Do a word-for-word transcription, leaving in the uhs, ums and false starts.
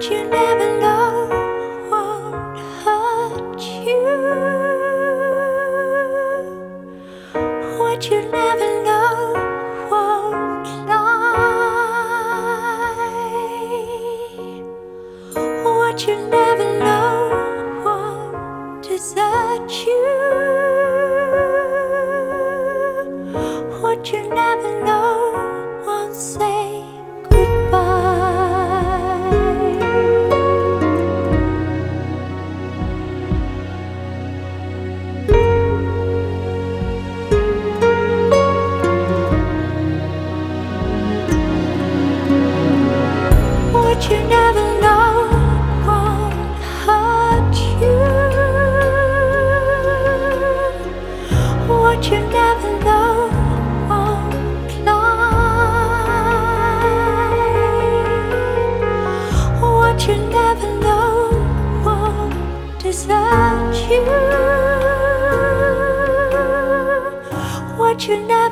you never know won't hurt you. What you never know won't lie. What you never know won't desert you. What you never know won't say goodbye. What you never know won't hurt you. What you never know won't lie. What you never know won't desert you. What you never